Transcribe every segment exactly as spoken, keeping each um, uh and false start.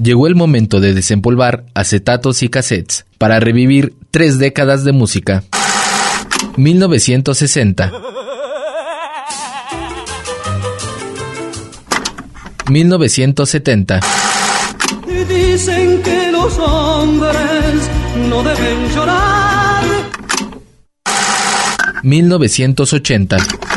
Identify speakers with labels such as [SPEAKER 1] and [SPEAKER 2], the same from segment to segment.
[SPEAKER 1] Llegó el momento de desempolvar acetatos y cassettes para revivir tres décadas de música. mil novecientos sesenta, mil novecientos setenta.
[SPEAKER 2] Dicen que los hombres no deben llorar.
[SPEAKER 1] mil novecientos ochenta.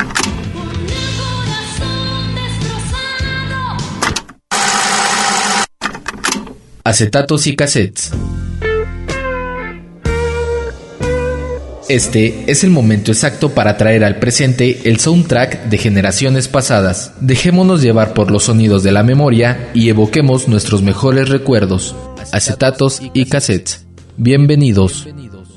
[SPEAKER 1] Acetatos y cassettes. Este es el momento exacto para traer al presente el soundtrack de generaciones pasadas. Dejémonos llevar por los sonidos de la memoria y evoquemos nuestros mejores recuerdos. Acetatos y cassettes. Bienvenidos.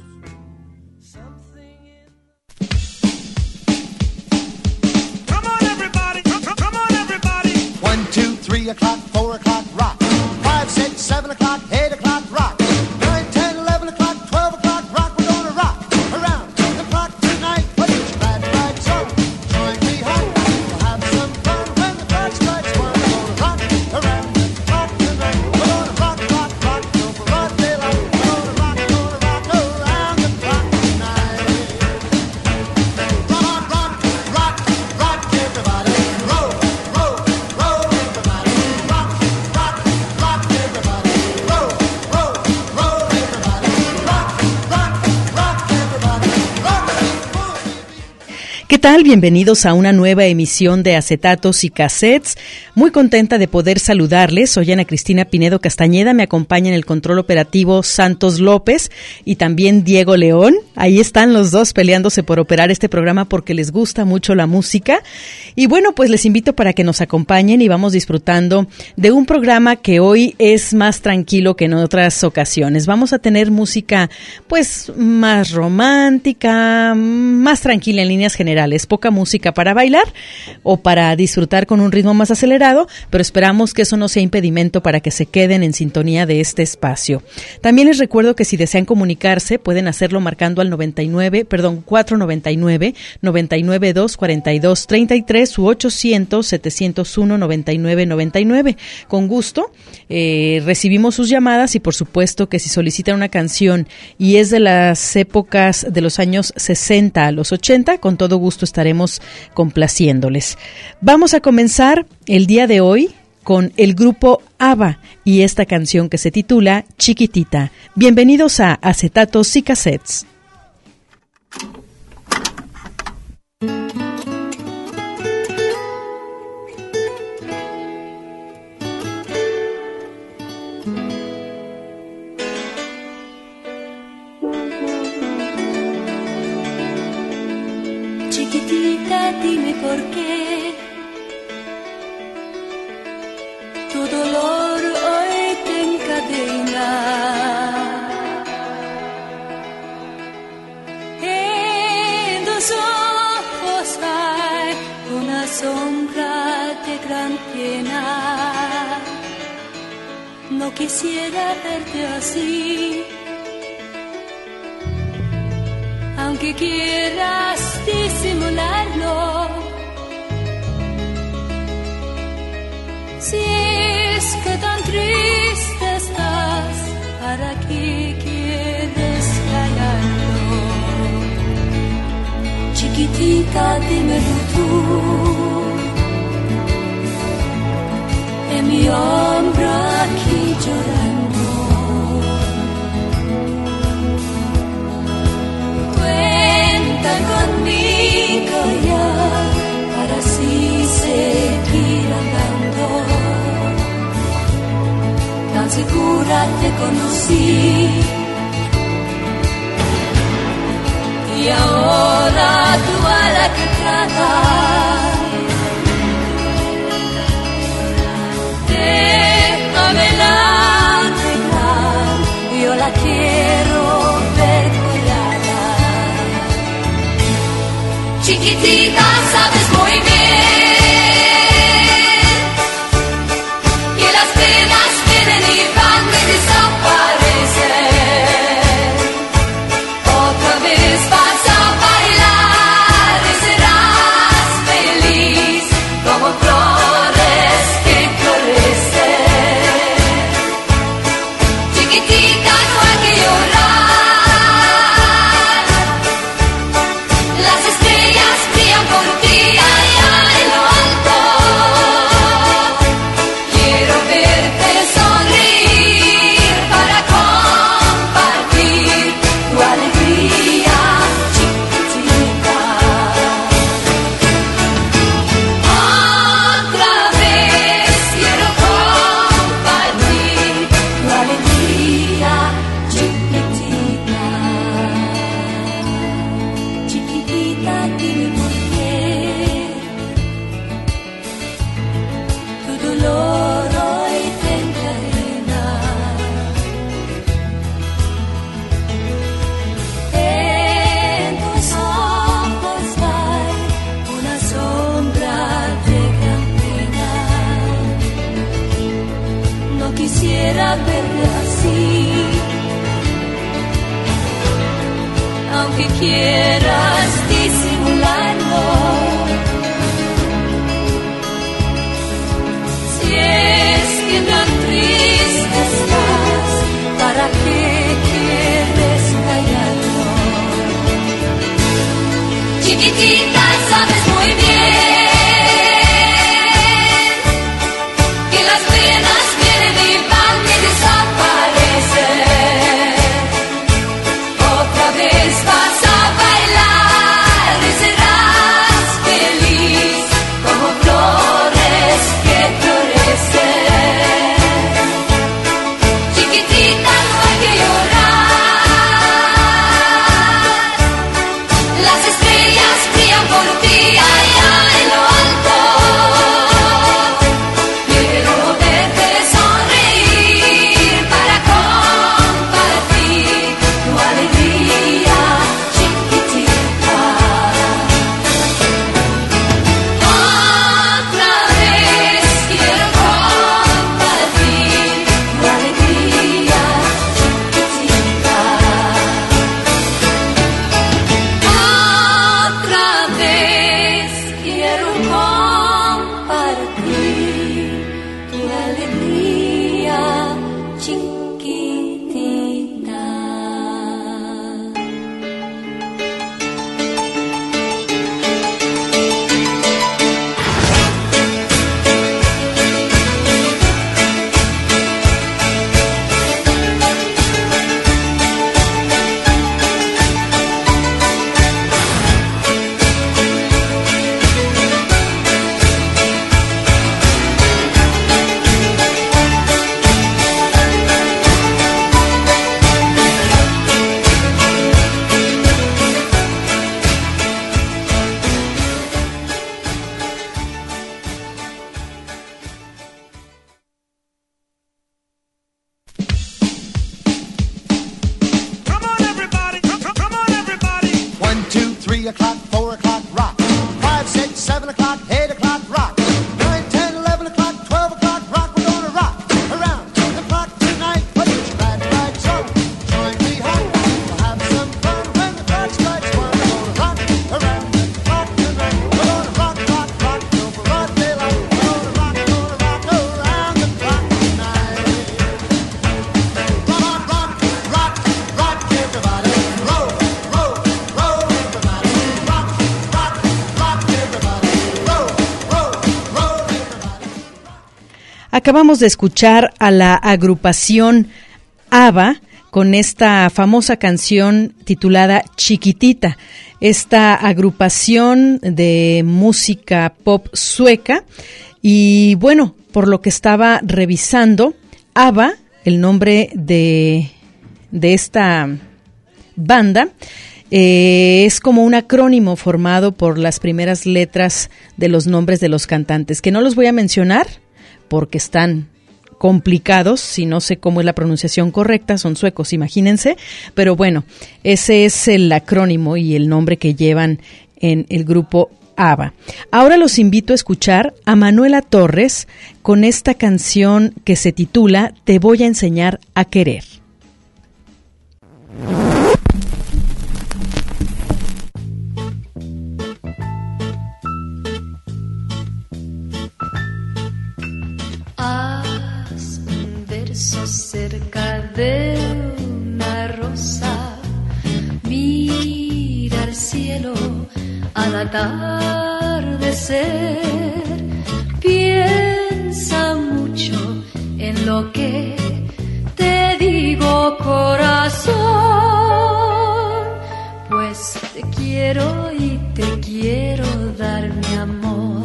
[SPEAKER 3] ¿Qué tal? Bienvenidos a una nueva emisión de Acetatos y Cassettes. Muy contenta de poder saludarles. Soy Ana Cristina Pinedo Castañeda, me acompaña en el control operativo Santos López y también Diego León. Ahí están los dos peleándose por operar este programa porque les gusta mucho la música. Y bueno, pues les invito para que nos acompañen y vamos disfrutando de un programa que hoy es más tranquilo que en otras ocasiones. Vamos a tener música pues más romántica, más tranquila en líneas generales. Poca música para bailar o para disfrutar con un ritmo más acelerado, pero esperamos que eso no sea impedimento para que se queden en sintonía de este espacio. También les recuerdo que si desean comunicarse pueden hacerlo marcando al noventa y nueve, perdón, cuatro noventa y nueve, noventa y nueve dos cuarenta y dos treinta y tres u ochocientos setecientos uno noventa y nueve noventa y nueve. Con gusto eh, recibimos sus llamadas y por supuesto que si solicitan una canción y es de las épocas de los años sesenta a los ochenta, con todo gusto estaremos complaciéndoles. Vamos a comenzar el día de hoy con el grupo ABBA y esta canción que se titula Chiquitita. Bienvenidos a Acetatos y Cassettes.
[SPEAKER 4] Chiquitita, dime por qué tu dolor hoy te encadena. En tus ojos hay una sombra de gran pena. No quisiera verte así, aunque quieras disimularlo. Si es que tan triste estás, ¿para qué quieres callarlo? Chiquitita, dímelo tú, en mi hombro aquí llorando. Cuenta conmigo ya para así seguir andando. Tan segura te conocí y ahora tú a la que tratas. Déjamela arreglar, yo la quiero ver. Chiquitita, sabes muy bien que las penas vienen y van de desaparecer. Otra vez vas a bailar y serás feliz como flores que florecen. quisiera verte así, aunque quieras disimularlo. Si es que tan triste estás, ¿para qué quieres callarlo? Chiquitita, sabes muy bien que las penas vienen y van y desaparecen. Otra vez vas a bailar y serás feliz como flores que florecen. Chiquitita, no hay que llorar, las estrellas brillan por ti allá en lo alto, pero debes sonreír para compartir tu alegría, chiquitita. Otra vez quiero compartir tu alegría, chiquitita. Otra vez quiero compartir tu alegría, chiquitita.
[SPEAKER 5] Come on, everybody. Come, come, come on, everybody. One, two, three o'clock, four o'clock, rock. Five, six, seven o'clock, eight o'clock, rock. Nine, ten, eleven o'clock, twelve o'clock, rock. We're gonna rock around the clock tonight. Put your glad rags on, join me home. We'll have some fun when the clock strikes one. We're gonna rock around the clock tonight. We're gonna rock, rock, rock till broad daylight. We're gonna rock, gonna rock around the clock tonight. Rock, rock, rock, rock, everybody. Roll, roll, roll, everybody. Rock, rock, rock, everybody. Roll, roll, roll, everybody.
[SPEAKER 3] Acabamos de escuchar a la agrupación ABBA con esta famosa canción titulada Chiquitita. Esta agrupación de música pop sueca. Y bueno, por lo que estaba revisando, ABBA, el nombre de, de esta banda, eh, es como un acrónimo formado por las primeras letras de los nombres de los cantantes, que no los voy a mencionar porque están complicados, si no sé cómo es la pronunciación correcta, son suecos, imagínense, pero bueno, ese es el acrónimo y el nombre que llevan en el grupo ABBA. Ahora los invito a escuchar a Manuela Torres con esta canción que se titula Te voy a enseñar a querer.
[SPEAKER 4] Haz un verso cerca de una rosa, mira al cielo al atardecer, piensa mucho en lo que te digo, corazón, pues te quiero y te quiero dar mi amor.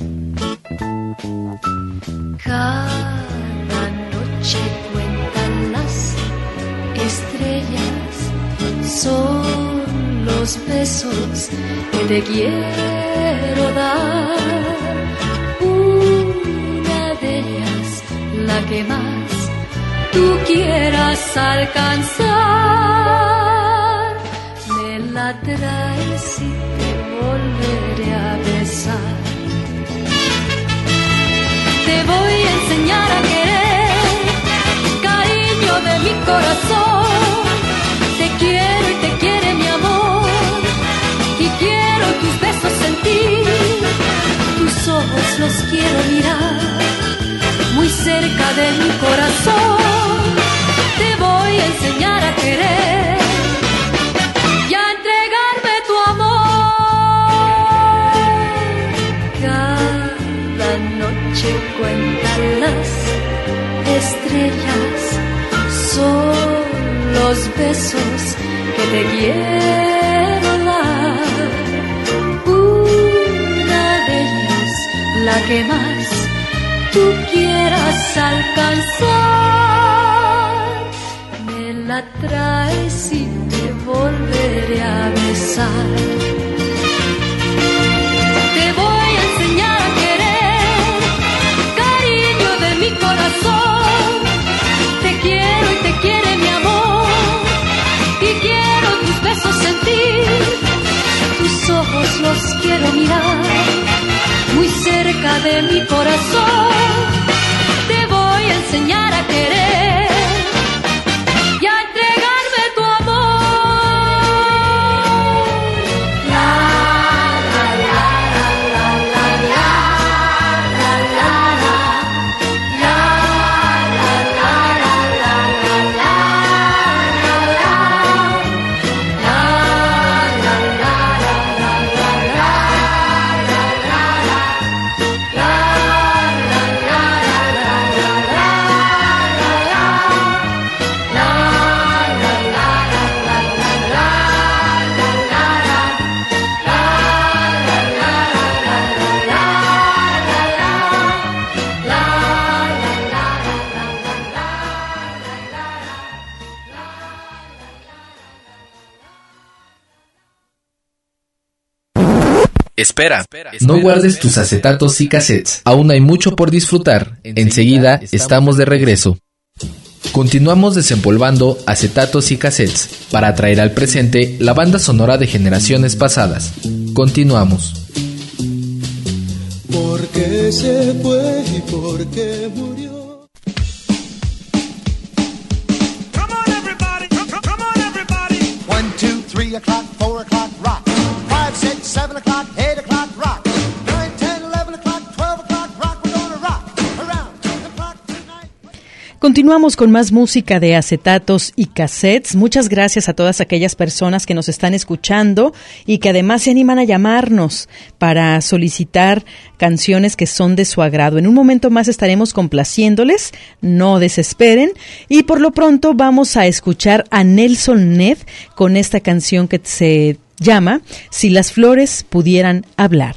[SPEAKER 4] Cada noche cuentan las estrellas, son los besos que te quiero dar. Una de ellas, la que más tú quieras alcanzar, me la traes y te volveré a besar. Te voy a enseñar a querer tus besos sentir, tus ojos los quiero mirar, muy cerca de mi corazón. Te voy a enseñar a querer y a entregarme tu amor. Cada noche cuentan las estrellas, son los besos que te quiero dar. Una de ellas, la que más tú quieras alcanzar, me la traes y te volveré a besar. Te voy a enseñar a querer, cariño de mi corazón. Te quiero y te quiere mi amor, y quiero tus besos sentir, tus ojos los quiero mirar, muy cerca de mi corazón. Te voy a enseñar a querer y a entregarme tu amor. La, la, la, la, la, la, la, la, la, la, la, la, la, la, la, la,
[SPEAKER 1] Espera, no guardes tus acetatos y cassettes. Aún hay mucho por disfrutar. Enseguida estamos de regreso. Continuamos desempolvando acetatos y cassettes para traer al presente la banda sonora de generaciones pasadas. Continuamos.
[SPEAKER 2] ¿Por qué se fue y por qué murió?
[SPEAKER 5] Come on, everybody. Come, come, come on, everybody. One, two, three o'clock, four o'clock, rock. Five, six, seven o'clock, eight o'clock, rock. Nine, ten, eleven o'clock, twelve o'clock, rock. We're gonna rock around the clock tonight.
[SPEAKER 3] Continuamos con más música de acetatos y cassettes. Muchas gracias a todas aquellas personas que nos están escuchando y que además se animan a llamarnos para solicitar canciones que son de su agrado. En un momento más estaremos complaciéndoles, no desesperen. Y por lo pronto vamos a escuchar a Nelson Ned con esta canción que se llama Si las flores pudieran hablar.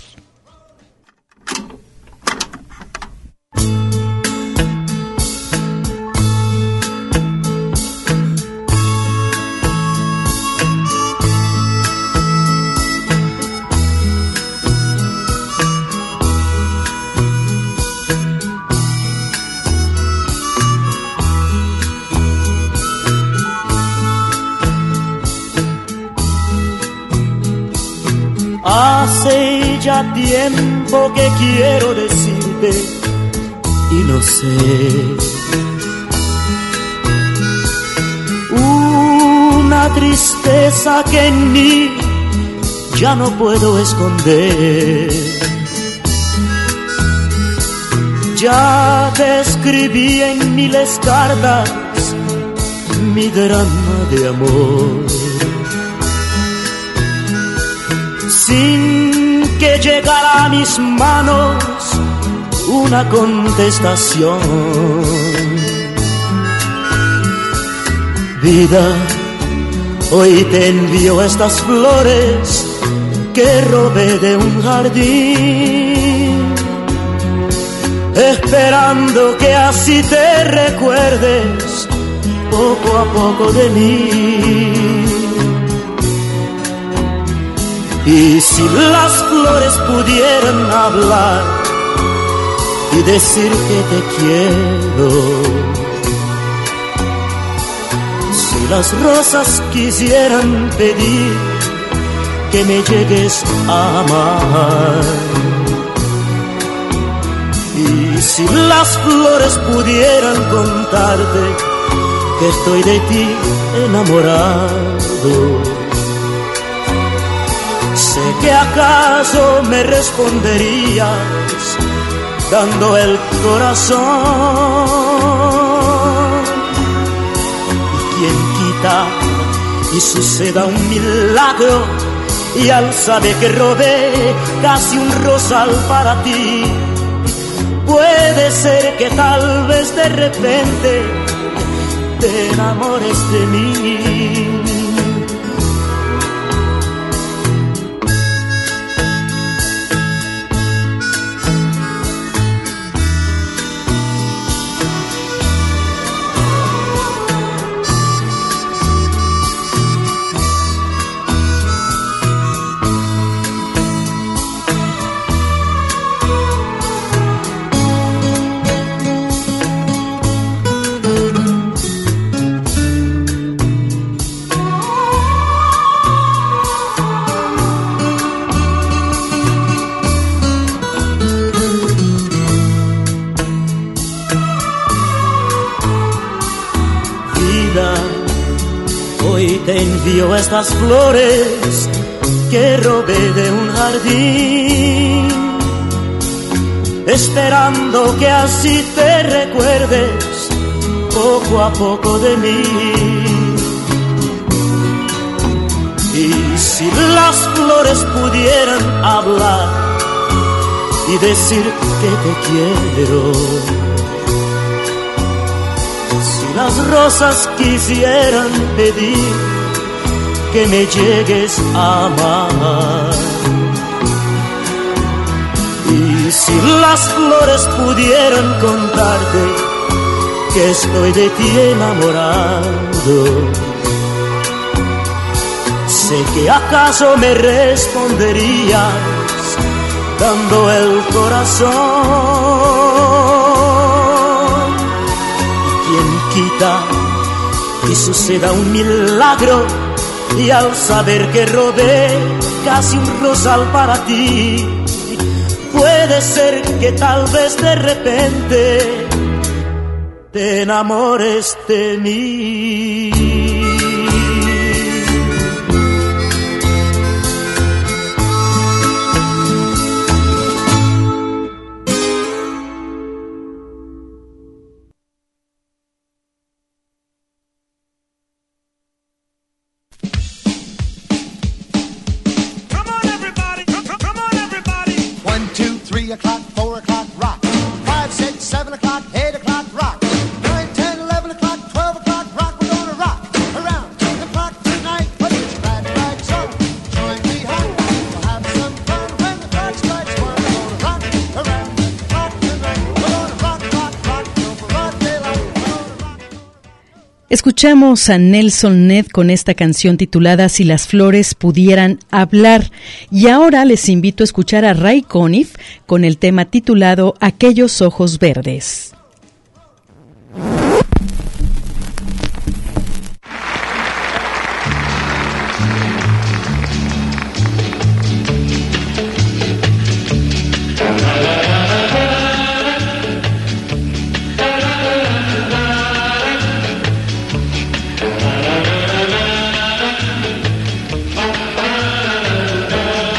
[SPEAKER 6] Hace ya tiempo que quiero decirte y no sé. Una tristeza que en mí ya no puedo esconder. Ya te escribí en miles cartas mi drama de amor, sin que llegara a mis manos una contestación. Vida, hoy te envío estas flores que robé de un jardín, esperando que así te recuerdes poco a poco de mí. Y si las flores pudieran hablar y decir que te quiero, si las rosas quisieran pedir que me llegues a amar, y si las flores pudieran contarte que estoy de ti enamorado, que acaso me responderías dando el corazón. ¿Y quién quita y suceda un milagro y al saber que robé casi un rosal para ti? Puede ser que tal vez de repente te enamores de mí. Te envío estas flores que robé de un jardín, esperando que así te recuerdes poco a poco de mí. Y si las flores pudieran hablar y decir que te quiero, si las rosas quisieran pedir que me llegues a amar, y si las flores pudieran contarte que estoy de ti enamorado, sé que acaso me responderías dando el corazón. ¿Quién quita y suceda un milagro y al saber que robé casi un rosal para ti? Puede ser que tal vez de repente te enamores de mí.
[SPEAKER 5] O'clock, four o'clock, rock. Five, six, seven o'clock, eight o'clock, rock. Nine, ten, eleven o'clock, twelve o'clock, rock. We're gonna rock around the clock tonight. Put your glad rags on, join me home. We'll have some fun when the clock strikes one. We're gonna rock around the clock tonight. We're gonna rock, rock, rock till broad daylight. We're gonna rock.
[SPEAKER 3] Escuchamos a Nelson Ned con esta canción titulada Si las flores pudieran hablar. Y ahora les invito a escuchar a Ray Conniff con el tema titulado Aquellos ojos verdes.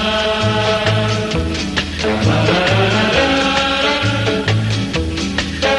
[SPEAKER 7] Thank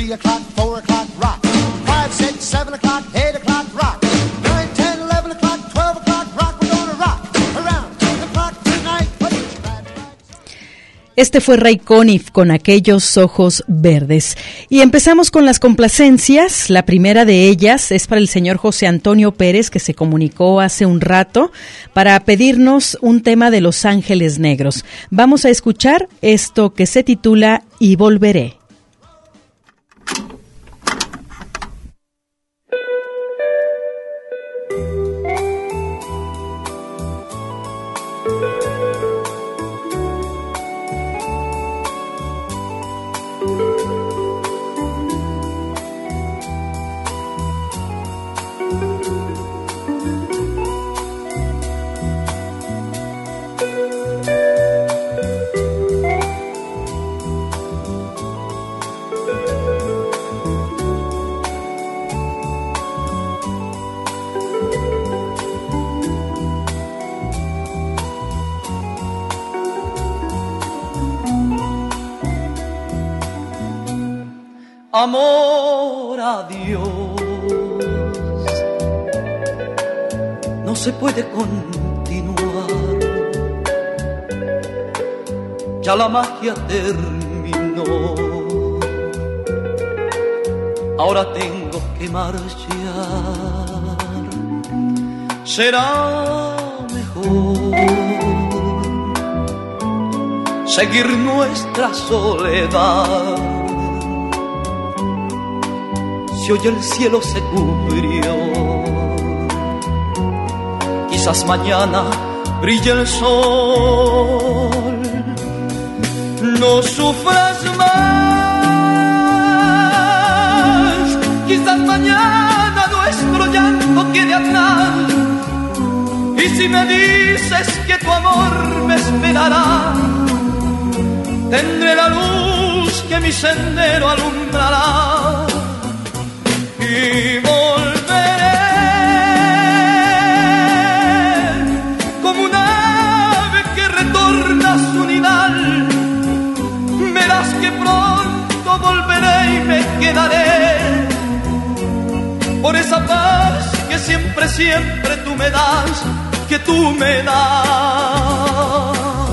[SPEAKER 5] three o'clock, four o'clock, rock. Five, six, seven o'clock, eight o'clock, rock. Nine, ten, eleven o'clock, twelve o'clock, rock. We're gonna rock around the clock tonight. Put your glad rags.
[SPEAKER 3] Este fue Ray Conniff con Aquellos ojos verdes. Y empezamos con las complacencias. La primera de ellas es para el señor José Antonio Pérez, que se comunicó hace un rato para pedirnos un tema de Los Ángeles Negros. Vamos a escuchar esto que se titula Y Volveré.
[SPEAKER 7] Amor a Dios, no se puede continuar, ya la magia terminó, ahora tengo que marchar, será mejor seguir nuestra soledad. Si hoy el cielo se cubrió, quizás mañana brille el sol. No sufras más, quizás mañana nuestro llanto quede atrás. Y si me dices que tu amor me esperará, tendré la luz que mi sendero alumbrará. Y volveré como un ave que retorna a su nidal. Verás que pronto volveré y me quedaré por esa paz que siempre, siempre tú me das, que tú me das.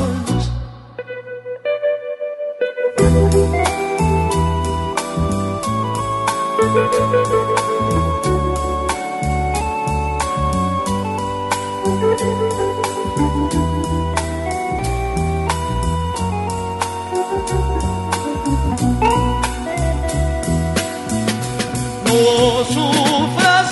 [SPEAKER 7] No sufras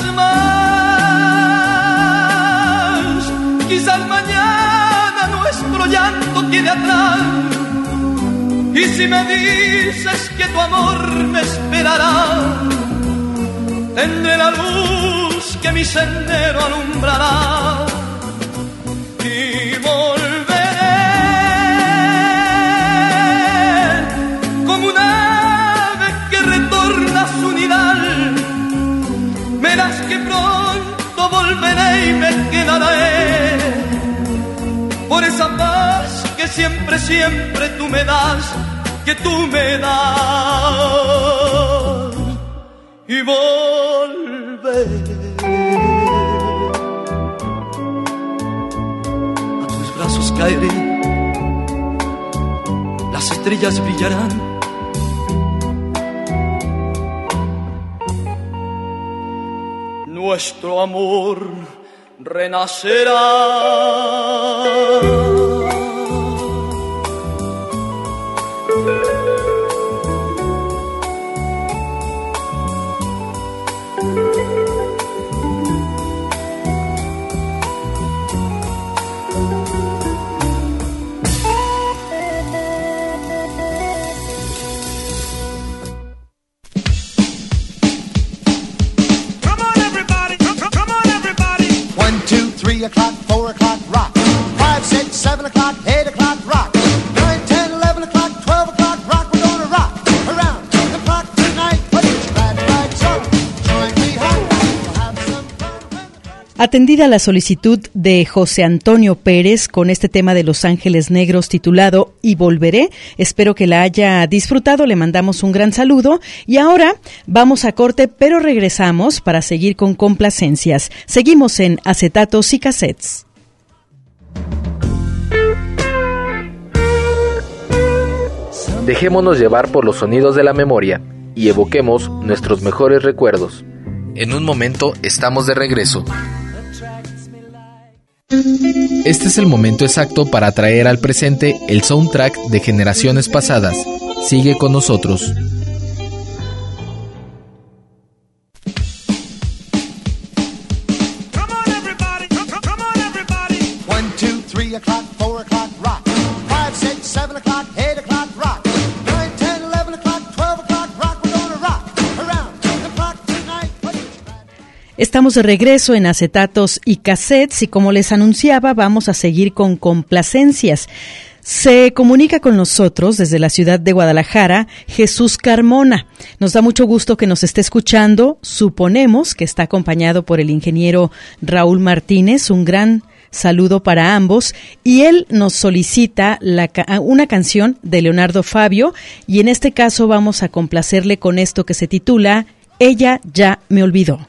[SPEAKER 7] más, quizás mañana nuestro llanto quede atrás. Y si me dices que tu amor me esperará, tendré la luz que mi sendero alumbrará. Y volveré como un ave que retorna a su nidal. Verás que pronto volveré y me quedaré por esa paz que siempre, siempre tú me das, que tú me das. Y volveré a tus brazos, caeré, las estrellas brillarán. Nuestro amor renacerá.
[SPEAKER 5] Three o'clock, four o'clock, rock. Five, six, seven o'clock, eight o'clock, rock. Nine, ten, eleven o'clock, twelve o'clock, rock. We're gonna rock around the clock tonight. Put your glad rags on, join me home. We'll have some fun.
[SPEAKER 3] Atendida la solicitud de José Antonio Pérez con este tema de Los Ángeles Negros titulado Y Volveré, espero que la haya disfrutado, le mandamos un gran saludo y ahora vamos a corte, pero regresamos para seguir con complacencias. Seguimos en Acetatos y Cassettes.
[SPEAKER 1] Dejémonos llevar por los sonidos de la memoria y evoquemos nuestros mejores recuerdos. En un momento estamos de regreso. Este es el momento exacto para traer al presente el soundtrack de generaciones pasadas. Sigue con nosotros.
[SPEAKER 3] Estamos de regreso en Acetatos y Cassettes y como les anunciaba vamos a seguir con complacencias. Se comunica con nosotros desde la ciudad de Guadalajara Jesús Carmona. Nos da mucho gusto que nos esté escuchando. Suponemos que está acompañado por el ingeniero Raúl Martínez. Un gran saludo para ambos. Y él nos solicita la, una canción de Leonardo Fabio y en este caso vamos a complacerle con esto que se titula Ella ya me olvidó.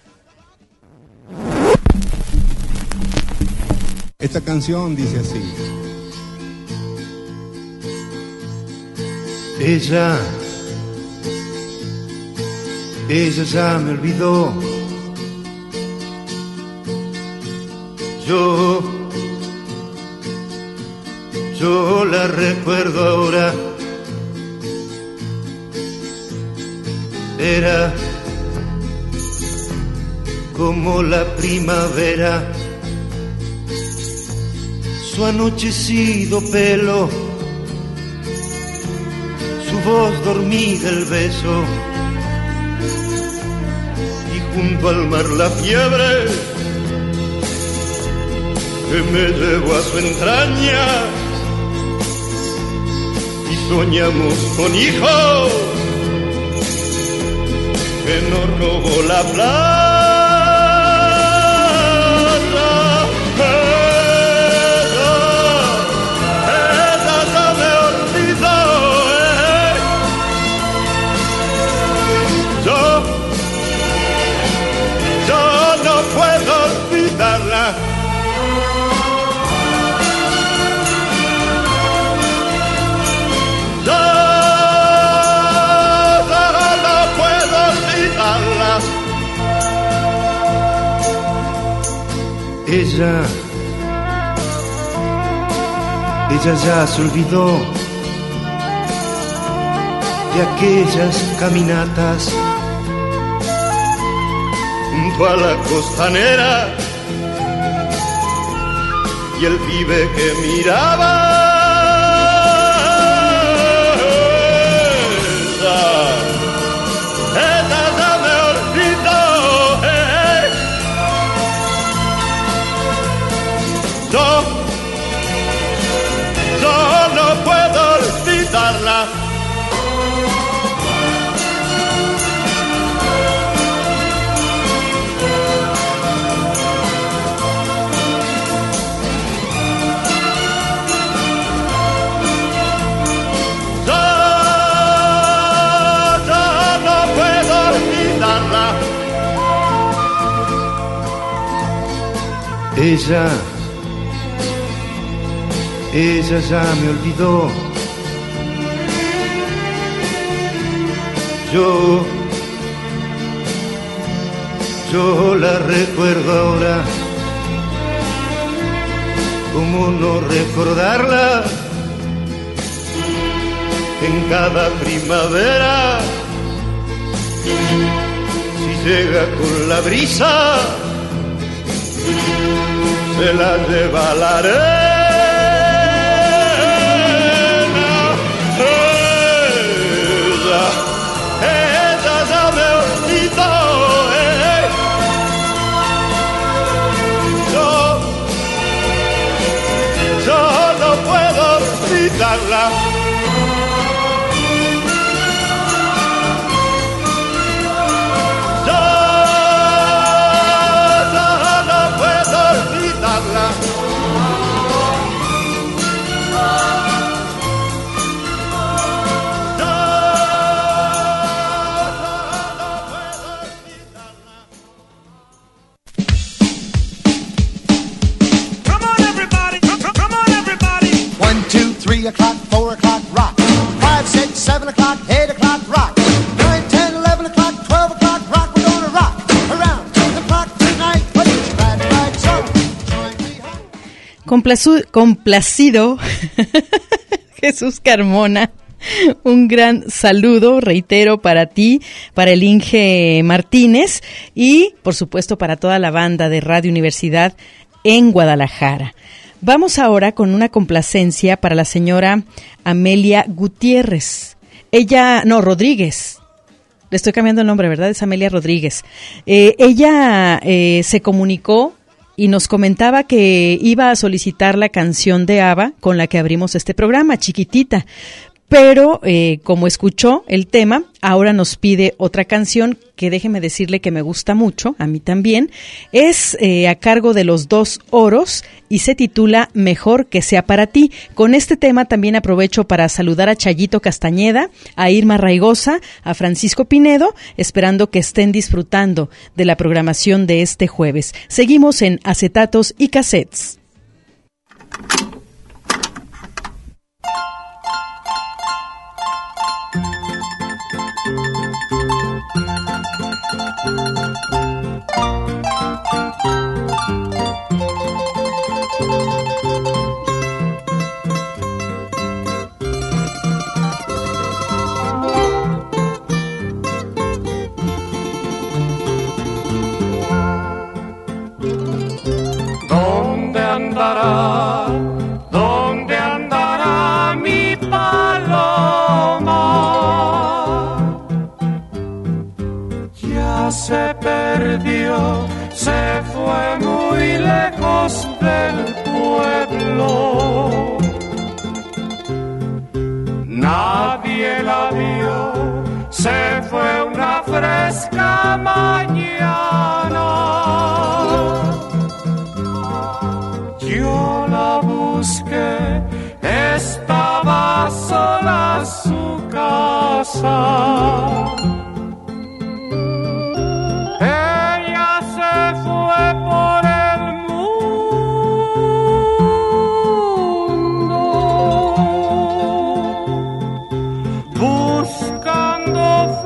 [SPEAKER 8] Esta canción dice así.
[SPEAKER 9] Ella, ella ya me olvidó. Yo, yo la recuerdo ahora. Era como la primavera, su anochecido pelo, su voz dormida, el beso, y junto al mar la fiebre que me llevó a su entraña, y soñamos con hijos que nos robó la plata. Ella, ella ya se olvidó de aquellas caminatas junto a la costanera y el pibe que miraba. Ella, ella ya me olvidó. Yo, yo la recuerdo ahora. ¿Cómo no recordarla? En cada primavera, si llega con la brisa, se la lleva la arena. Ella, ella ya me olvidó. Eh. Yo, yo no puedo olvidarla. Yo, yo no puedo
[SPEAKER 3] Complazu- complacido Jesús Carmona, un gran saludo, reitero, para ti, para el Inge Martínez y, por supuesto, para toda la banda de Radio Universidad en Guadalajara. Vamos ahora con una complacencia para la señora Amelia Gutiérrez. Ella, no, Rodríguez. Le estoy cambiando el nombre, ¿verdad? Es Amelia Rodríguez. Eh, ella eh, se comunicó y nos comentaba que iba a solicitar la canción de ABBA con la que abrimos este programa, Chiquitita. Pero eh, como escuchó el tema, ahora nos pide otra canción que déjeme decirle que me gusta mucho, a mí también. Es eh, a cargo de Los Dos Oros y se titula Mejor que sea para ti. Con este tema también aprovecho para saludar a Chayito Castañeda, a Irma Raigosa, a Francisco Pinedo, esperando que estén disfrutando de la programación de este jueves. Seguimos en Acetatos y Cassettes.
[SPEAKER 8] ¿Dónde andará? ¿Dónde andará mi paloma? Ya se perdió, se fue muy lejos del pueblo. Nadie la vio, se fue una fresca mañana. Yo la busqué, estaba sola su casa. Ella se fue por el mundo buscando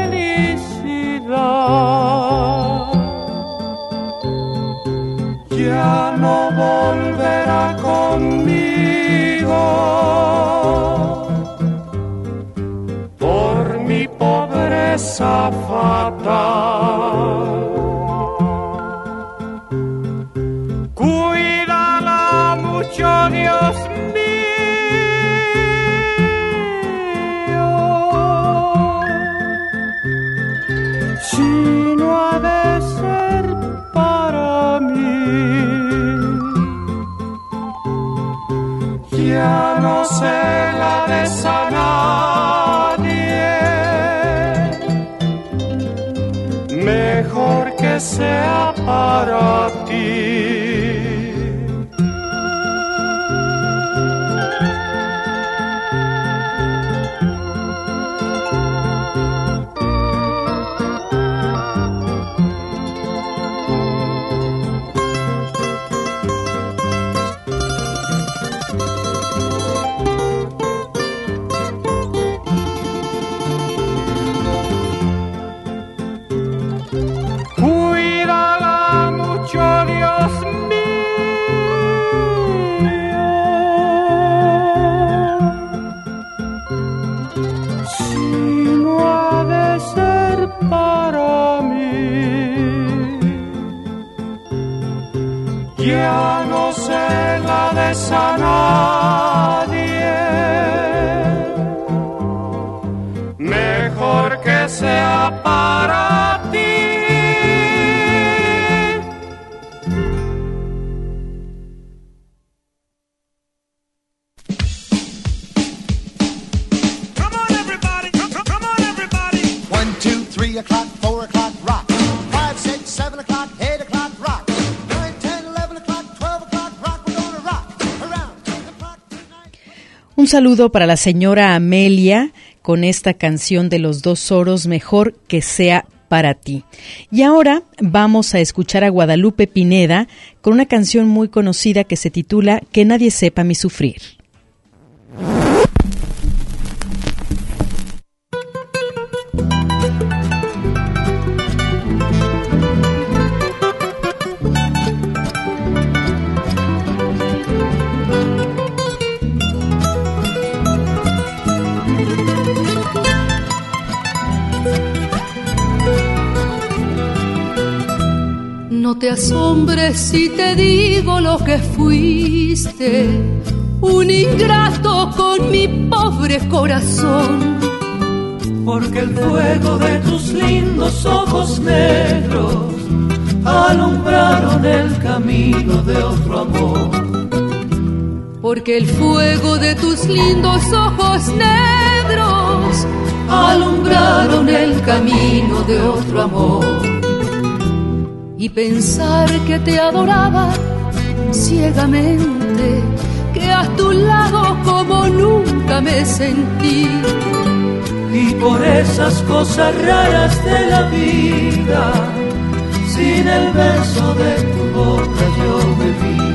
[SPEAKER 8] felicidad. Ya no volverá conmigo por mi pobreza fatal. Cuídala mucho, Dios mío, si no ha de ser para mí. Ya no se la des a nadie, mejor que sea para ti. Cuídala mucho, Dios mío, si no ha de ser para mí. Ya no se la des a nadie, mejor que sea para ti.
[SPEAKER 5] Three o'clock, four o'clock, rock. Five, six, seven o'clock, eight o'clock, rock. Nine, ten, eleven o'clock, twelve o'clock, rock. We're gonna rock around the clock tonight.
[SPEAKER 3] Un saludo para la señora Amelia con esta canción de Los Dos Oros, Mejor que sea para ti. Y ahora vamos a escuchar a Guadalupe Pineda con una canción muy conocida que se titula Que nadie sepa mi sufrir.
[SPEAKER 4] No te asombres si te digo lo que fuiste, un ingrato con mi pobre corazón.
[SPEAKER 8] Porque el fuego de tus lindos ojos negros alumbraron el camino de otro amor.
[SPEAKER 4] Porque el fuego de tus lindos ojos negros alumbraron el camino de otro amor. Y pensar que te adoraba ciegamente, que a tu lado como nunca me sentí.
[SPEAKER 8] Y por esas cosas raras de la vida, sin el beso de tu boca yo me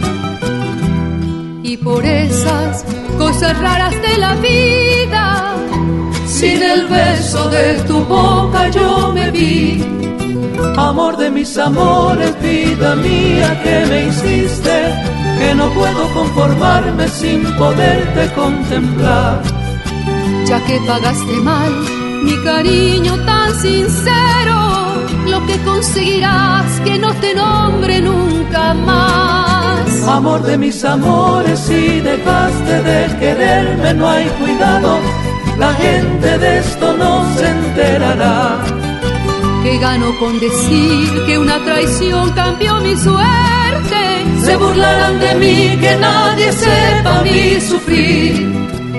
[SPEAKER 8] vi.
[SPEAKER 4] Y por esas cosas raras de la vida, sin el beso de tu boca yo me vi.
[SPEAKER 8] Amor de mis amores, vida mía que me hiciste, que no puedo conformarme sin poderte contemplar.
[SPEAKER 4] Ya que pagaste mal mi cariño tan sincero, lo que conseguirás que no te nombre nunca más.
[SPEAKER 8] Amor de mis amores, si dejaste de quererme no hay cuidado, la gente de esto no se enterará.
[SPEAKER 4] ¿Qué gano con decir que una traición cambió mi suerte?
[SPEAKER 8] Se burlarán de mí, que nadie sepa mi sufrir.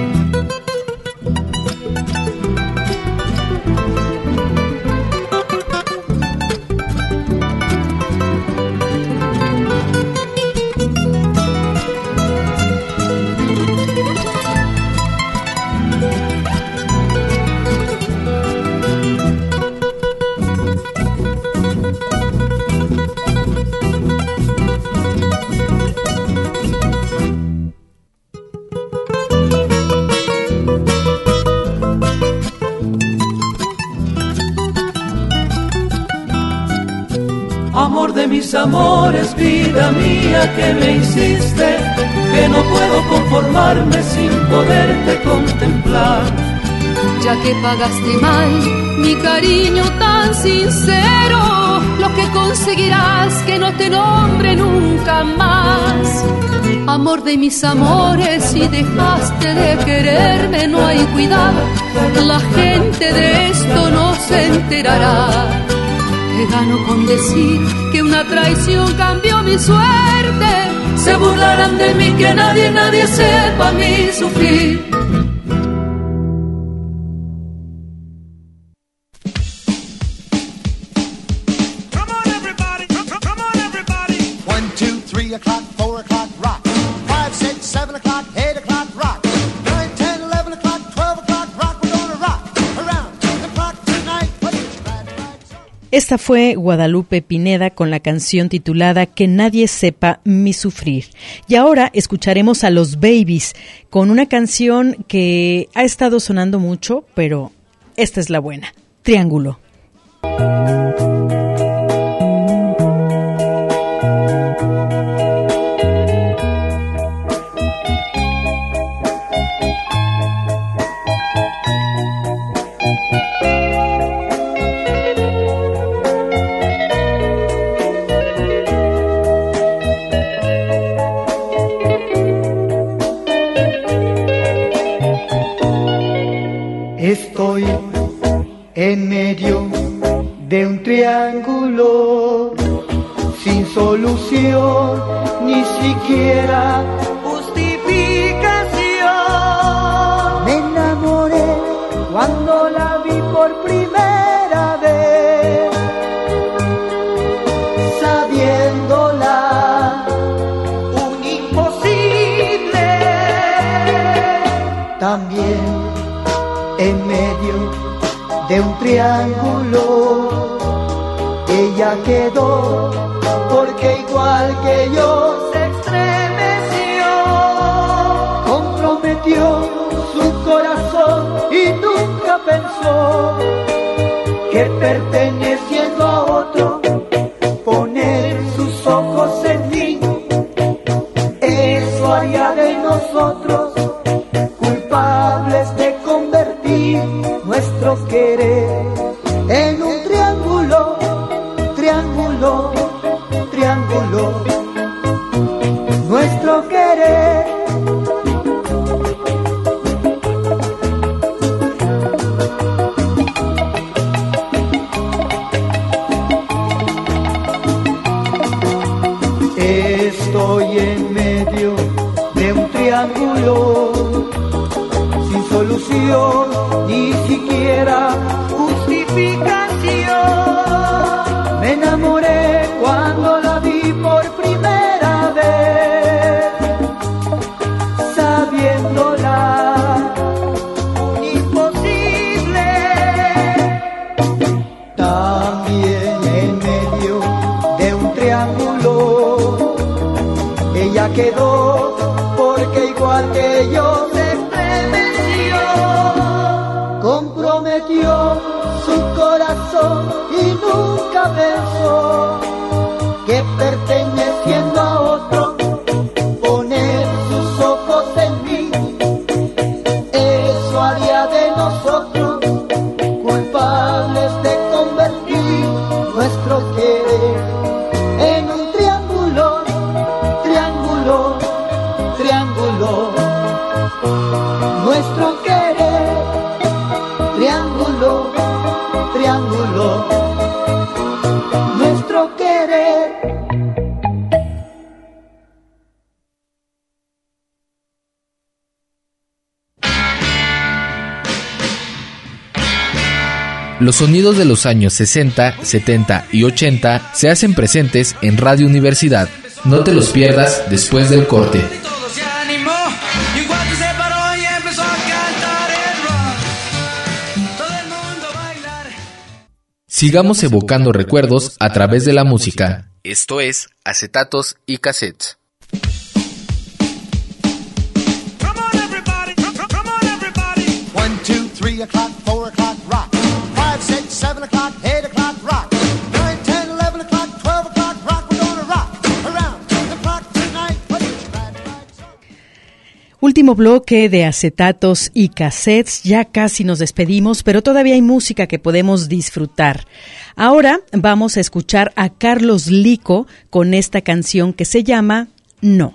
[SPEAKER 8] Amor de mis amores, vida mía que me hiciste, que no puedo conformarme sin poderte contemplar.
[SPEAKER 4] Ya que pagaste mal mi cariño tan sincero, lo que conseguirás que no te nombre nunca más. Amor de mis amores, si dejaste de quererme no hay cuidado, la gente de esto no se enterará. ¿Qué gano con decir que una traición cambió mi suerte?
[SPEAKER 8] Se burlarán de mí, que nadie, nadie sepa mi sufrir.
[SPEAKER 3] Esta fue Guadalupe Pineda con la canción titulada Que nadie sepa mi sufrir. Y ahora escucharemos a los Babies con una canción que ha estado sonando mucho, pero esta es la buena, Triángulo.
[SPEAKER 10] Estoy en medio de un triángulo sin solución, ni siquiera justificación. Me enamoré cuando la vi por primera vez, sabiéndola un imposible. También en medio de un triángulo ella quedó, porque igual que yo se estremeció, comprometió su corazón y nunca pensó que perteneciendo a otro poner sus ojos en mí, eso haría de nosotros culpables de convertir nuestro querer en un triángulo, triángulo, triángulo. querer. Estoy en medio de un triángulo sin solución, ni siquiera justificación. Me enamoré cuando la vi por primera vez, sabiéndola un imposible. También en medio de un triángulo ella quedó, porque igual que yo se estremeció, comprometió su corazón y nunca pensó que perteneciendo a otro poner sus ojos en mí. Eso haría de nosotros culpables de convertir nuestro querer en un triángulo, triángulo, triángulo. Nuestro querer, triángulo, triángulo, nuestro querer.
[SPEAKER 1] Los sonidos de los años sesenta, setenta y ochenta se hacen presentes en Radio Universidad. No te los pierdas después del corte. Sigamos evocando recuerdos a través de la música. Esto es Acetatos y Cassettes.
[SPEAKER 5] One, two, three o'clock, four o'clock, rock. Five, six, seven o'clock, eight o'clock, rock. Nine, ten, eleven o'clock, twelve o'clock, rock. We're gonna rock around the clock tonight.
[SPEAKER 3] Último bloque de acetatos y cassettes, ya casi nos despedimos, pero todavía hay música que podemos disfrutar. Ahora vamos a escuchar a Carlos Lico con esta canción que se llama No.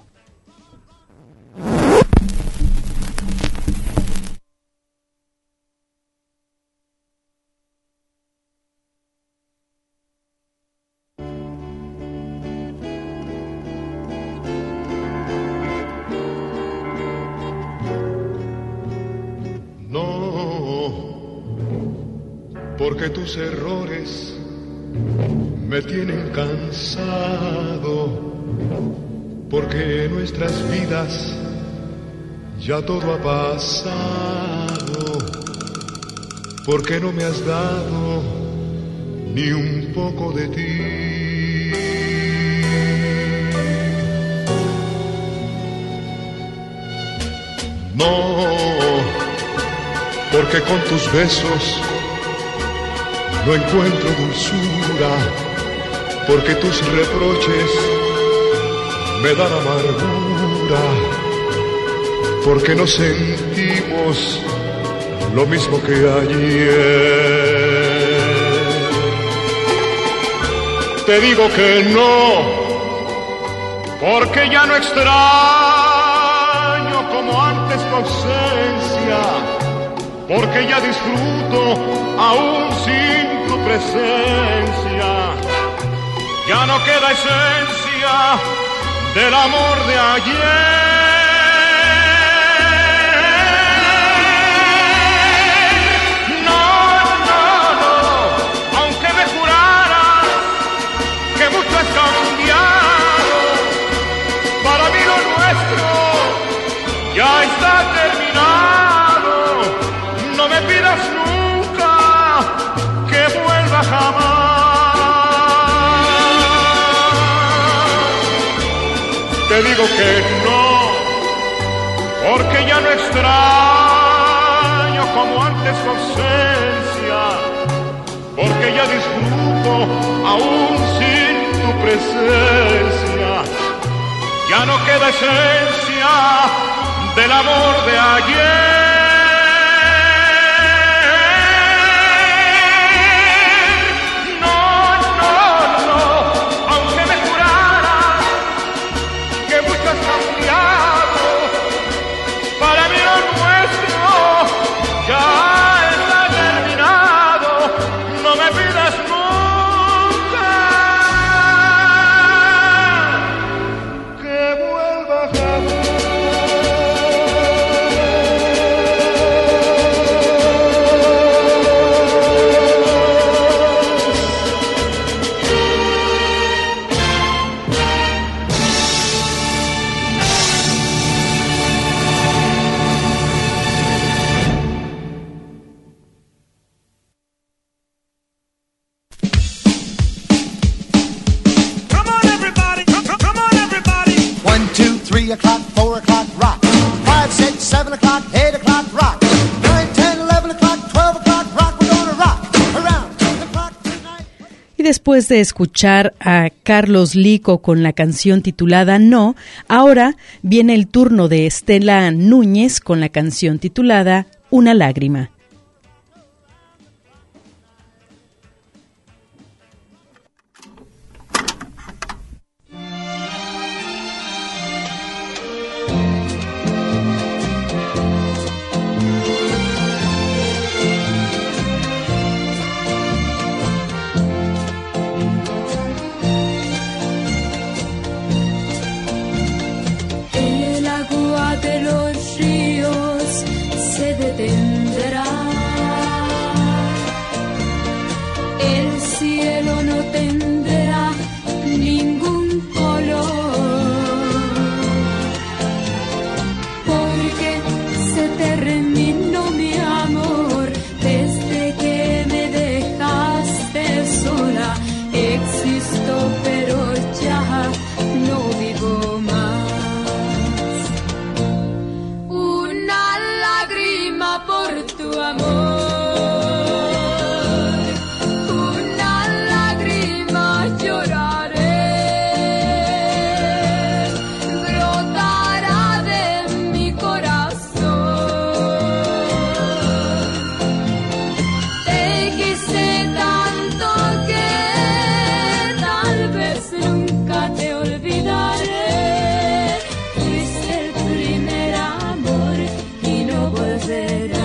[SPEAKER 9] Porque tus errores me tienen cansado, porque en nuestras vidas ya todo ha pasado, porque no me has dado ni un poco de ti. No, porque con tus besos no encuentro dulzura, porque tus reproches me dan amargura, porque no sentimos lo mismo que ayer. Te digo que no, porque ya no extraño como antes tu ausencia, porque ya disfruto aún sin tu presencia. Ya no queda esencia del amor de ayer. No, no, no, aunque me juraras que mucho has cambiado, para mí lo nuestro ya está terminado. No me pidas nunca que vuelva jamás. Te digo que no, porque ya no extraño como antes tu ausencia, porque ya disfruto aún sin tu presencia. Ya no queda esencia del amor de ayer. Cambiado,
[SPEAKER 5] o'clock, four o'clock, rock. five, six, seven o'clock, eight o'clock, rock. nine, ten, eleven o'clock, twelve o'clock, rock. We're gonna rock around the clock tonight.
[SPEAKER 3] Y después de escuchar a Carlos Lico con la canción titulada No, ahora viene el turno de Estela Núñez con la canción titulada Una lágrima.
[SPEAKER 4] El agua de los ríos se detendrá. El cielo no tendrá ningún color, porque se terminó mi amor desde que me dejaste sola. Existo, pero ya no vivo más. Una lágrima por tu amor, una lágrima lloraré, brotará de mi corazón. Te quise tanto que tal vez nunca te olvidaré. Fuiste el primer amor y no volverás.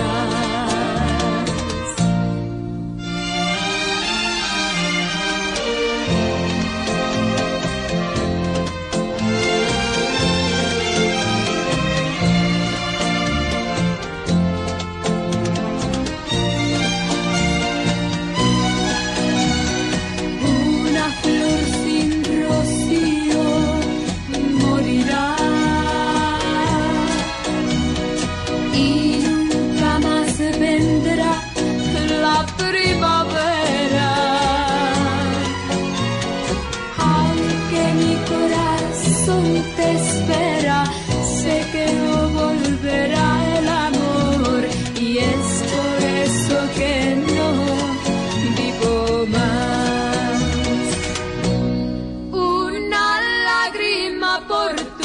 [SPEAKER 4] Una flor sin rocío morirá y nunca más vendrá la primavera. Aunque mi corazón te espera, sé que no volverá el amor y es por eso que no vivo más. Una lágrima por tu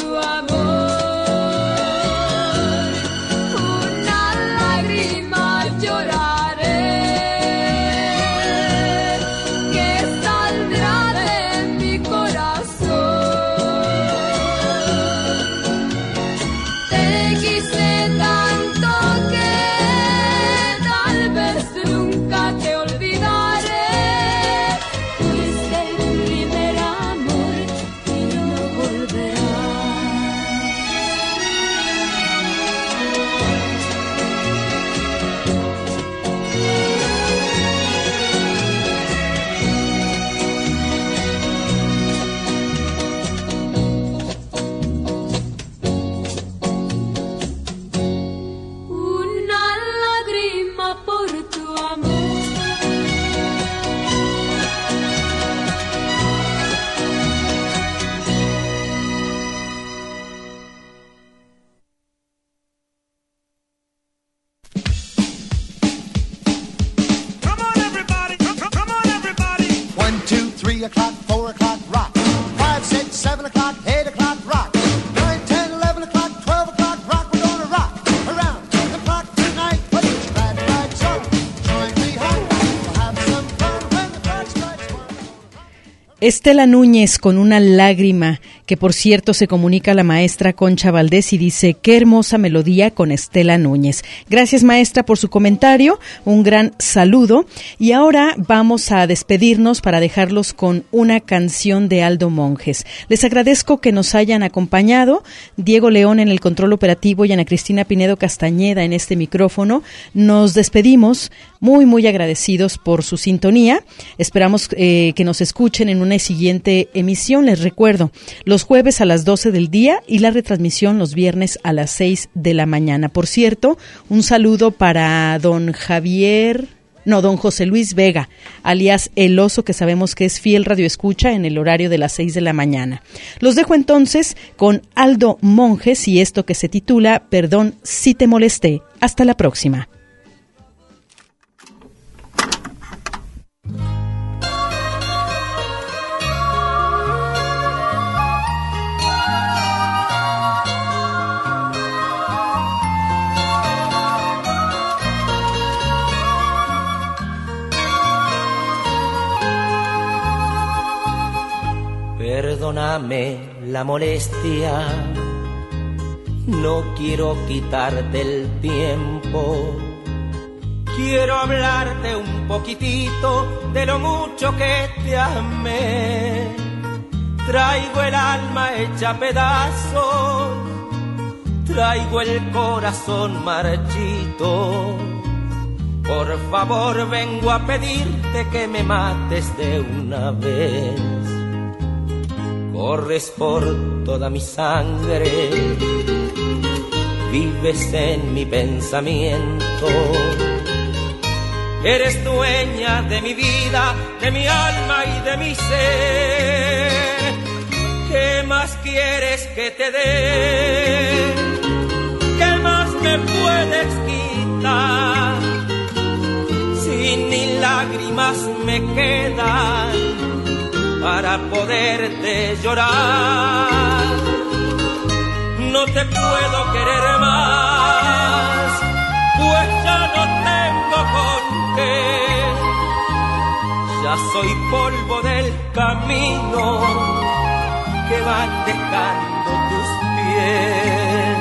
[SPEAKER 4] amor, una lágrima lloraré, que saldrá de mi corazón. Te quise tanto que tal vez nunca te olvidaré. Fuiste el primer amor y no volverás. Una lágrima por tu amor.
[SPEAKER 5] Come on, everybody. Come, come, come on, everybody. One, two, three o'clock, four o'clock, rock. Five, six, seven o'clock, eight o'clock, rock. Nine, ten, eleven o'clock, twelve o'clock, rock. We're gonna rock around the clock tonight. Put your glad rags on. Join me home. We'll have some fun when the clock strikes one.
[SPEAKER 3] Estela Núñez con Una lágrima, que por cierto se comunica a la maestra Concha Valdés y dice: qué hermosa melodía con Estela Núñez. Gracias, maestra, por su comentario, un gran saludo. Y ahora vamos a despedirnos para dejarlos con una canción de Aldo Monjes. Les agradezco que nos hayan acompañado, Diego León en el control operativo y Ana Cristina Pinedo Castañeda en este micrófono. Nos despedimos muy, muy agradecidos por su sintonía. Esperamos eh, que nos escuchen en una siguiente emisión. Les recuerdo, los jueves a las doce del día y la retransmisión los viernes a las seis de la mañana. Por cierto, un saludo para don Javier no, don José Luis Vega, alias El Oso, que sabemos que es fiel radioescucha en el horario de las seis de la mañana. Los dejo entonces con Aldo Monjes y esto que se titula Perdón si te molesté. Hasta la próxima.
[SPEAKER 11] Perdóname la molestia, no quiero quitarte el tiempo. Quiero hablarte un poquitito de lo mucho que te amé. Traigo el alma hecha pedazos, traigo el corazón marchito. Por favor vengo a pedirte que me mates de una vez. Corres por toda mi sangre, vives en mi pensamiento. Eres dueña de mi vida, de mi alma y de mi ser. ¿Qué más quieres que te dé? ¿Qué más me puedes quitar? Si ni lágrimas me quedan para poderte llorar. No te puedo querer más, pues ya no tengo con qué. Ya soy polvo del camino que van dejando tus pies.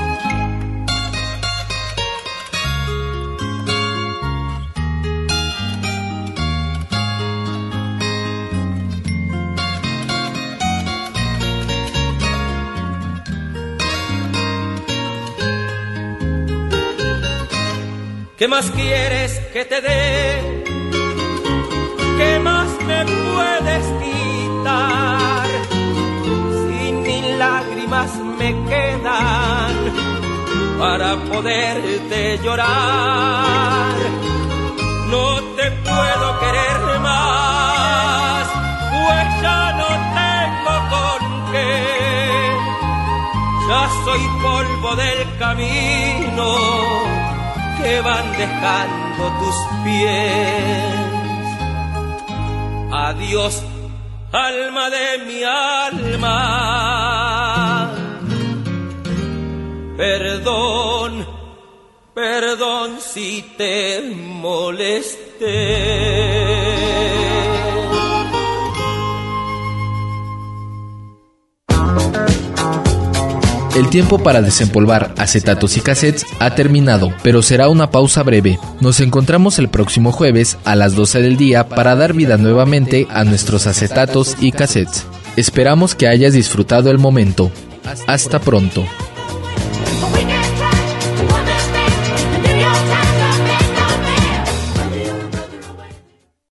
[SPEAKER 11] ¿Qué más quieres que te dé? ¿Qué más me puedes quitar? Si ni lágrimas me quedan para poderte llorar. No te puedo querer más, pues ya no tengo con qué. Ya soy polvo del camino que van dejando tus pies. Adiós, alma de mi alma. Perdón, perdón si te molesté.
[SPEAKER 1] El tiempo para desempolvar acetatos y cassettes ha terminado, pero será una pausa breve. Nos encontramos el próximo jueves a las doce del día para dar vida nuevamente a nuestros acetatos y cassettes. Esperamos que hayas disfrutado el momento. Hasta pronto.
[SPEAKER 4] We